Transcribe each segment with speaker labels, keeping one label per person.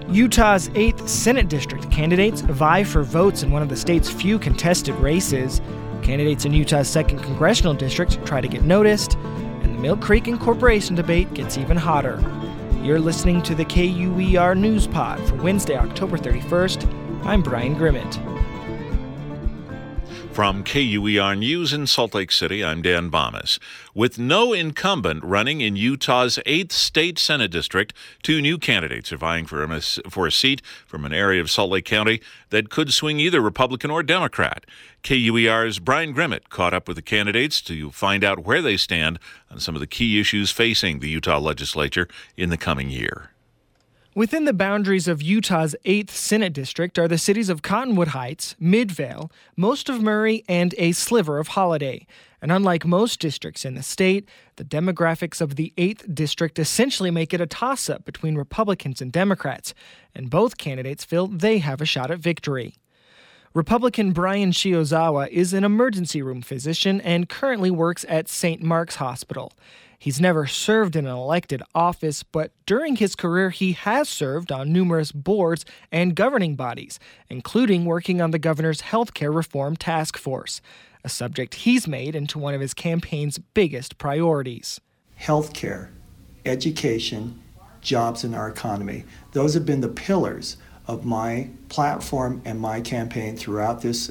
Speaker 1: Utah's 8th Senate District candidates vie for votes in one of the state's few contested races. Candidates in Utah's 2nd Congressional District try to get noticed, and the Mill Creek Incorporation debate gets even hotter. You're listening to the KUER News Pod for Wednesday, October 31st. I'm Brian Grimmett.
Speaker 2: From KUER News in Salt Lake City, I'm Dan Bomas. With no incumbent running in Utah's 8th State Senate District, 2 new candidates are vying for a seat from an area of Salt Lake County that could swing either Republican or Democrat. KUER's Brian Grimmett caught up with the candidates to find out where they stand on some of the key issues facing the Utah legislature in the coming year.
Speaker 1: Within the boundaries of Utah's 8th Senate District are the cities of Cottonwood Heights, Midvale, most of Murray, and a sliver of Holiday. And unlike most districts in the state, the demographics of the 8th District essentially make it a toss-up between Republicans and Democrats, and both candidates feel they have a shot at victory. Republican Brian Shiozawa is an emergency room physician and currently works at St. Mark's Hospital. He's never served in an elected office, but during his career he has served on numerous boards and governing bodies, including working on the governor's healthcare reform task force, a subject he's made into one of his campaign's biggest priorities.
Speaker 3: Healthcare, education, jobs in our economy. Those have been the pillars of my platform and my campaign throughout this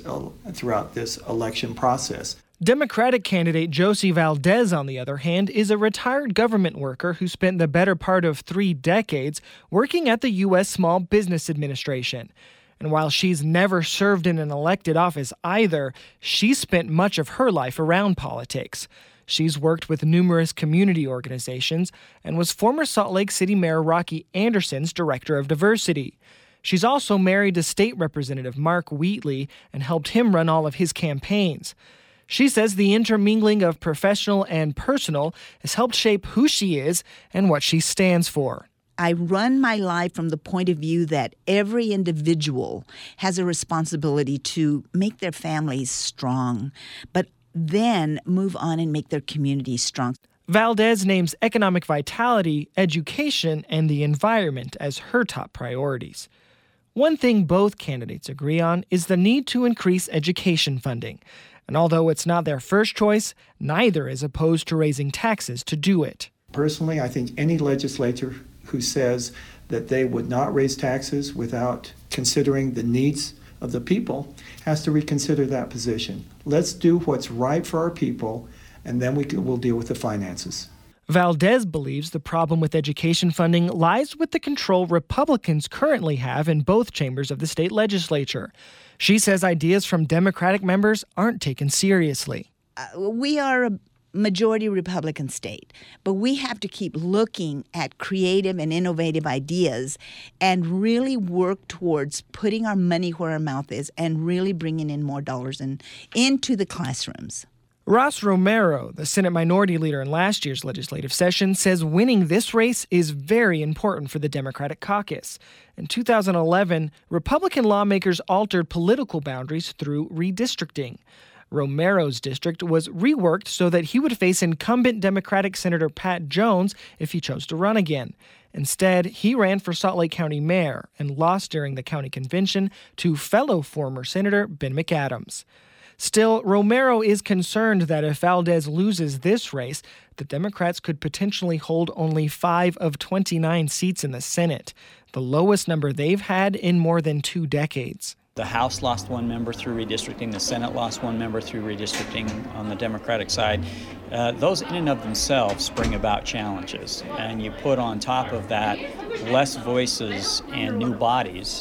Speaker 3: election process.
Speaker 1: Democratic candidate Josie Valdez, on the other hand, is a retired government worker who spent the better part of 3 decades working at the U.S. Small Business Administration. And while she's never served in an elected office either, she's spent much of her life around politics. She's worked with numerous community organizations and was former Salt Lake City Mayor Rocky Anderson's Director of Diversity. She's also married to State Representative Mark Wheatley and helped him run all of his campaigns. She says the intermingling of professional and personal has helped shape who she is and what she stands for.
Speaker 4: I run my life from the point of view that every individual has a responsibility to make their families strong, but then move on and make their communities strong.
Speaker 1: Valdez names economic vitality, education, and the environment as her top priorities. One thing both candidates agree on is the need to increase education funding. And although it's not their first choice, neither is opposed to raising taxes to do it.
Speaker 3: Personally, I think any legislator who says that they would not raise taxes without considering the needs of the people has to reconsider that position. Let's do what's right for our people, and then we'll deal with the finances.
Speaker 1: Valdez believes the problem with education funding lies with the control Republicans currently have in both chambers of the state legislature. She says ideas from Democratic members aren't taken seriously.
Speaker 4: We are a majority Republican state, but we have to keep looking at creative and innovative ideas and really work towards putting our money where our mouth is and really bringing in more dollars into the classrooms.
Speaker 1: Ross Romero, the Senate Minority Leader in last year's legislative session, says winning this race is very important for the Democratic caucus. In 2011, Republican lawmakers altered political boundaries through redistricting. Romero's district was reworked so that he would face incumbent Democratic Senator Pat Jones if he chose to run again. Instead, he ran for Salt Lake County mayor and lost during the county convention to fellow former Senator Ben McAdams. Still, Romero is concerned that if Valdez loses this race, the Democrats could potentially hold only 5 of 29 seats in the Senate, the lowest number they've had in more than 2 decades.
Speaker 5: The House lost 1 member through redistricting. The Senate lost 1 member through redistricting on the Democratic side. Those in and of themselves bring about challenges. And you put on top of that less voices and new bodies,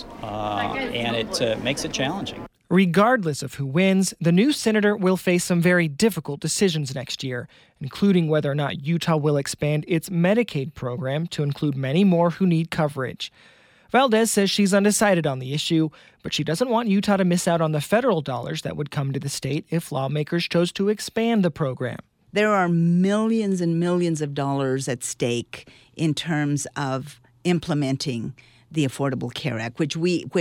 Speaker 5: and it makes it challenging.
Speaker 1: Regardless of who wins, the new senator will face some very difficult decisions next year, including whether or not Utah will expand its Medicaid program to include many more who need coverage. Valdez says she's undecided on the issue, but she doesn't want Utah to miss out on the federal dollars that would come to the state if lawmakers chose to expand the program.
Speaker 4: There are millions and millions of dollars at stake in terms of implementing the Affordable Care Act, which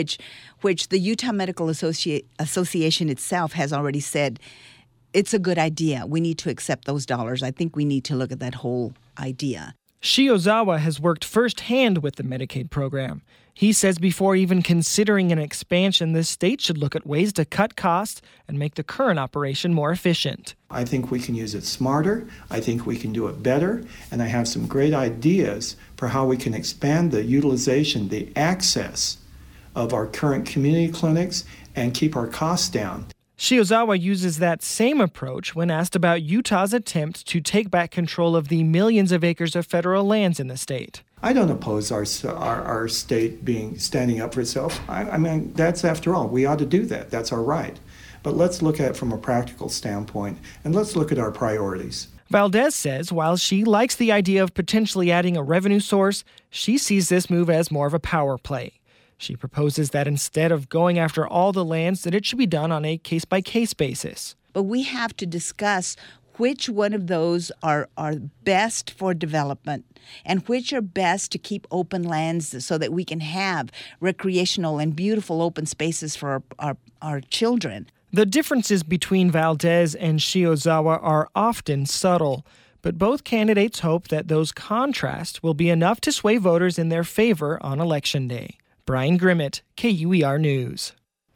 Speaker 4: the Utah Medical Association itself has already said it's a good idea. We need to accept those dollars. I think we need to look at that whole idea.
Speaker 1: Shiozawa has worked firsthand with the Medicaid program. He says before even considering an expansion, the state should look at ways to cut costs and make the current operation more efficient.
Speaker 3: I think we can use it smarter. I think we can do it better. And I have some great ideas for how we can expand the utilization, the access of our current community clinics and keep our costs down.
Speaker 1: Shiozawa uses that same approach when asked about Utah's attempt to take back control of the millions of acres of federal lands in the state.
Speaker 3: I don't oppose our state standing up for itself. I mean, that's, after all, we ought to do that. That's our right. But let's look at it from a practical standpoint, and let's look at our priorities.
Speaker 1: Valdez says while she likes the idea of potentially adding a revenue source, she sees this move as more of a power play. She proposes that instead of going after all the lands, that it should be done on a case-by-case basis.
Speaker 4: But we have to discuss which one of those are best for development and which are best to keep open lands so that we can have recreational and beautiful open spaces for our children.
Speaker 1: The differences between Valdez and Shiozawa are often subtle, but both candidates hope that those contrasts will be enough to sway voters in their favor on Election Day. Brian Grimmett, KUER News.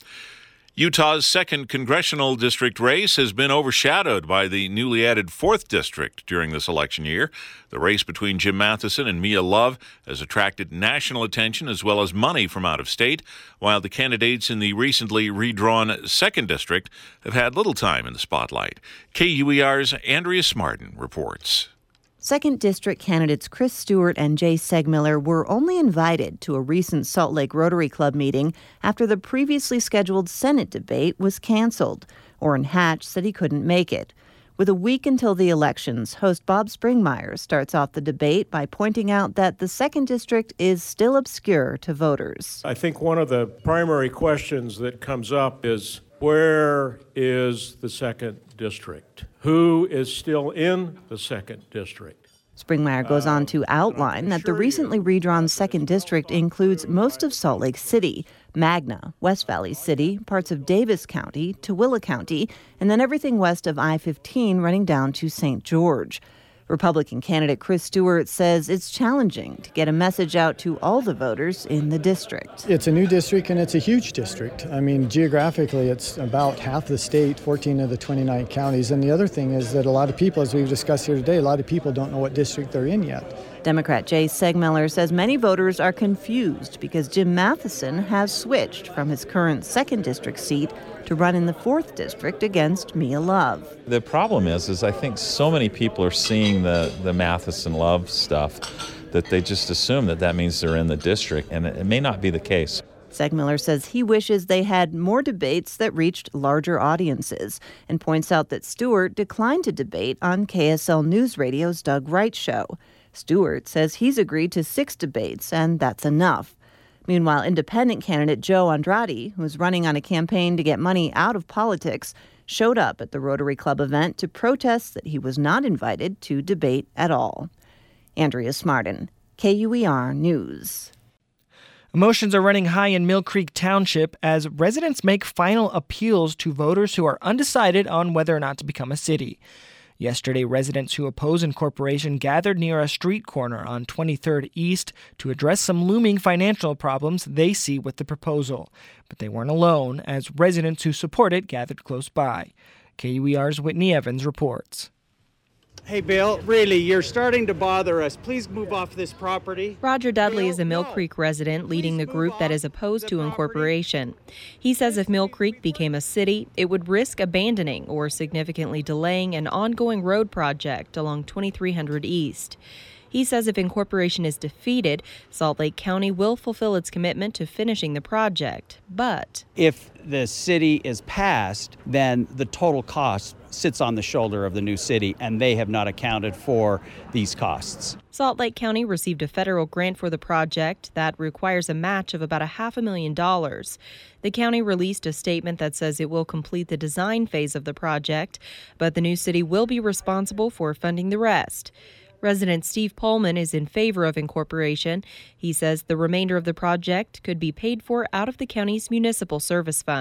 Speaker 2: Utah's 2nd congressional district race has been overshadowed by the newly added 4th district during this election year. The race between Jim Matheson and Mia Love has attracted national attention as well as money from out of state, while the candidates in the recently redrawn 2nd district have had little time in the spotlight. KUER's Andrea Smartin reports.
Speaker 6: 2nd District candidates Chris Stewart and Jay Segmiller were only invited to a recent Salt Lake Rotary Club meeting after the previously scheduled Senate debate was canceled. Orrin Hatch said he couldn't make it. With a week until the elections, host Bob Springmeier starts off the debate by pointing out that the 2nd District is still obscure to voters.
Speaker 7: I think one of the primary questions that comes up is, where is the 2nd District? Who is still in the 2nd District?
Speaker 6: Springmeier goes on to outline that the recently redrawn 2nd District includes most of Salt Lake City, Magna, West Valley City, parts of Davis County, Tooele County, and then everything west of I-15 running down to St. George. Republican candidate Chris Stewart says it's challenging to get a message out to all the voters in the district.
Speaker 8: It's a new district and it's a huge district. I mean, geographically, it's about half the state, 14 of the 29 counties. And the other thing is that a lot of people, as we've discussed here today, a lot of people don't know what district they're in yet.
Speaker 6: Democrat Jay Segmiller says many voters are confused because Jim Matheson has switched from his current 2nd District seat to run in the 4th District against Mia Love.
Speaker 9: The problem is I think so many people are seeing the Matheson Love stuff that they just assume that means they're in the district, and it may not be the case.
Speaker 6: Segmiller says he wishes they had more debates that reached larger audiences and points out that Stewart declined to debate on KSL News Radio's Doug Wright show. Stewart says he's agreed to 6 debates, and that's enough. Meanwhile, independent candidate Joe Andrade, who's running on a campaign to get money out of politics, showed up at the Rotary Club event to protest that he was not invited to debate at all. Andrea Smartin, KUER News.
Speaker 1: Emotions are running high in Mill Creek Township as residents make final appeals to voters who are undecided on whether or not to become a city. Yesterday, residents who oppose incorporation gathered near a street corner on 23rd East to address some looming financial problems they see with the proposal. But they weren't alone, as residents who support it gathered close by. KUER's Whitney Evans reports.
Speaker 10: Hey, Bill, really, you're starting to bother us. Please move off this property.
Speaker 11: Roger Dudley is a Mill Creek resident leading the group that is opposed to incorporation. He says if Mill Creek became a city, it would risk abandoning or significantly delaying an ongoing road project along 2300 East. He says if incorporation is defeated, Salt Lake County will fulfill its commitment to finishing the project. But
Speaker 10: if the city is passed, then the total cost sits on the shoulder of the new city, and they have not accounted for these costs.
Speaker 11: Salt Lake County received a federal grant for the project that requires a match of about $500,000. The county released a statement that says it will complete the design phase of the project, but the new city will be responsible for funding the rest. Resident Steve Pullman is in favor of incorporation. He says the remainder of the project could be paid for out of the county's municipal service fund.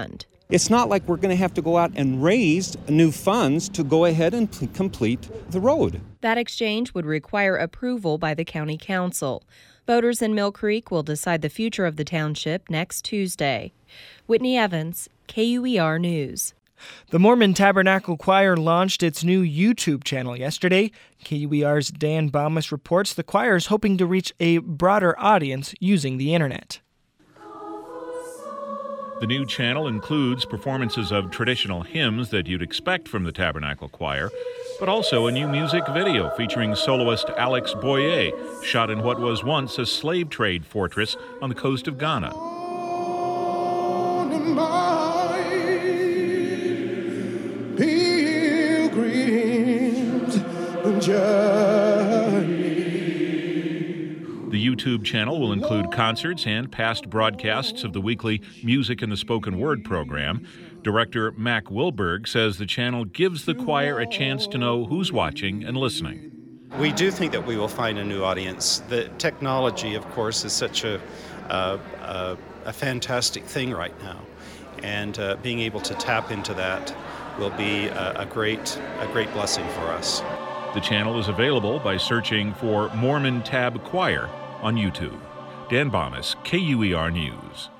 Speaker 12: It's not like we're going to have to go out and raise new funds to go ahead and complete the road.
Speaker 11: That exchange would require approval by the county council. Voters in Mill Creek will decide the future of the township next Tuesday. Whitney Evans, KUER News.
Speaker 1: The Mormon Tabernacle Choir launched its new YouTube channel yesterday. KUER's Dan Baumus reports the choir is hoping to reach a broader audience using the internet.
Speaker 2: The new channel includes performances of traditional hymns that you'd expect from the Tabernacle Choir, but also a new music video featuring soloist Alex Boyer, shot in what was once a slave trade fortress on the coast of Ghana. The YouTube channel will include concerts and past broadcasts of the weekly Music and the Spoken Word program. Director Mac Wilberg says the channel gives the choir a chance to know who's watching and listening.
Speaker 13: We do think that we will find a new audience. The technology, of course, is such a fantastic thing right now, and being able to tap into that will be a great blessing for us.
Speaker 2: The channel is available by searching for Mormon Tab Choir on YouTube. Dan Baumus, KUER News.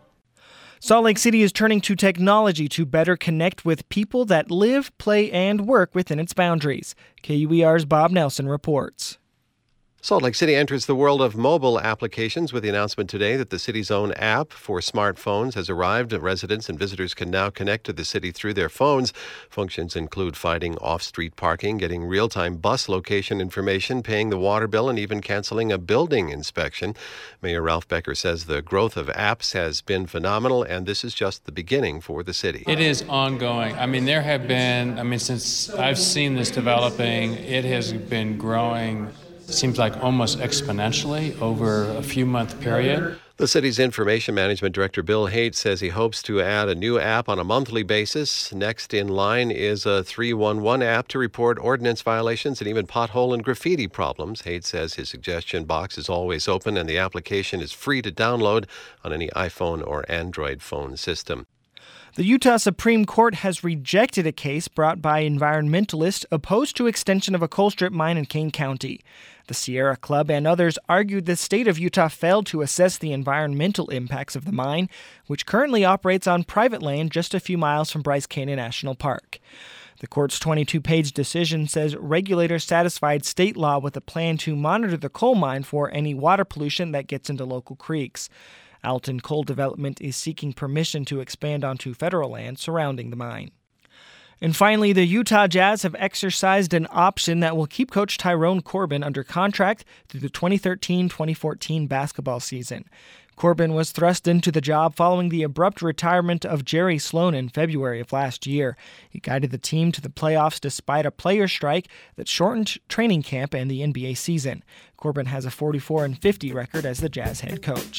Speaker 1: Salt Lake City is turning to technology to better connect with people that live, play, and work within its boundaries. KUER's Bob Nelson reports.
Speaker 14: Salt Lake City enters the world of mobile applications with the announcement today that the city's own app for smartphones has arrived. Residents and visitors can now connect to the city through their phones. Functions include finding off-street parking, getting real-time bus location information, paying the water bill, and even canceling a building inspection. Mayor Ralph Becker says the growth of apps has been phenomenal, and this is just the beginning for the city.
Speaker 15: It is ongoing. There have been, since I've seen this developing, it has been growing. Seems like almost exponentially over a few-month period.
Speaker 14: The city's information management director, Bill Haight, says he hopes to add a new app on a monthly basis. Next in line is a 311 app to report ordinance violations and even pothole and graffiti problems. Haight says his suggestion box is always open and the application is free to download on any iPhone or Android phone system.
Speaker 1: The Utah Supreme Court has rejected a case brought by environmentalists opposed to extension of a coal strip mine in Kane County. The Sierra Club and others argued the state of Utah failed to assess the environmental impacts of the mine, which currently operates on private land just a few miles from Bryce Canyon National Park. The court's 22-page decision says regulators satisfied state law with a plan to monitor the coal mine for any water pollution that gets into local creeks. Alton Coal Development is seeking permission to expand onto federal land surrounding the mine. And finally, the Utah Jazz have exercised an option that will keep coach Tyrone Corbin under contract through the 2013-2014 basketball season. Corbin was thrust into the job following the abrupt retirement of Jerry Sloan in February of last year. He guided the team to the playoffs despite a player strike that shortened training camp and the NBA season. Corbin has a 44-50 record as the Jazz head coach.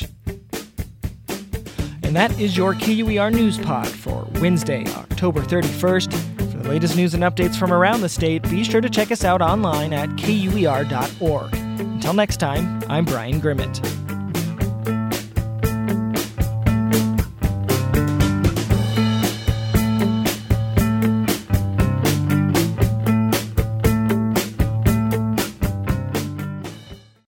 Speaker 1: And that is your KUER News Pod for Wednesday, October 31st. For the latest news and updates from around the state, be sure to check us out online at KUER.org. Until next time, I'm Brian Grimmett.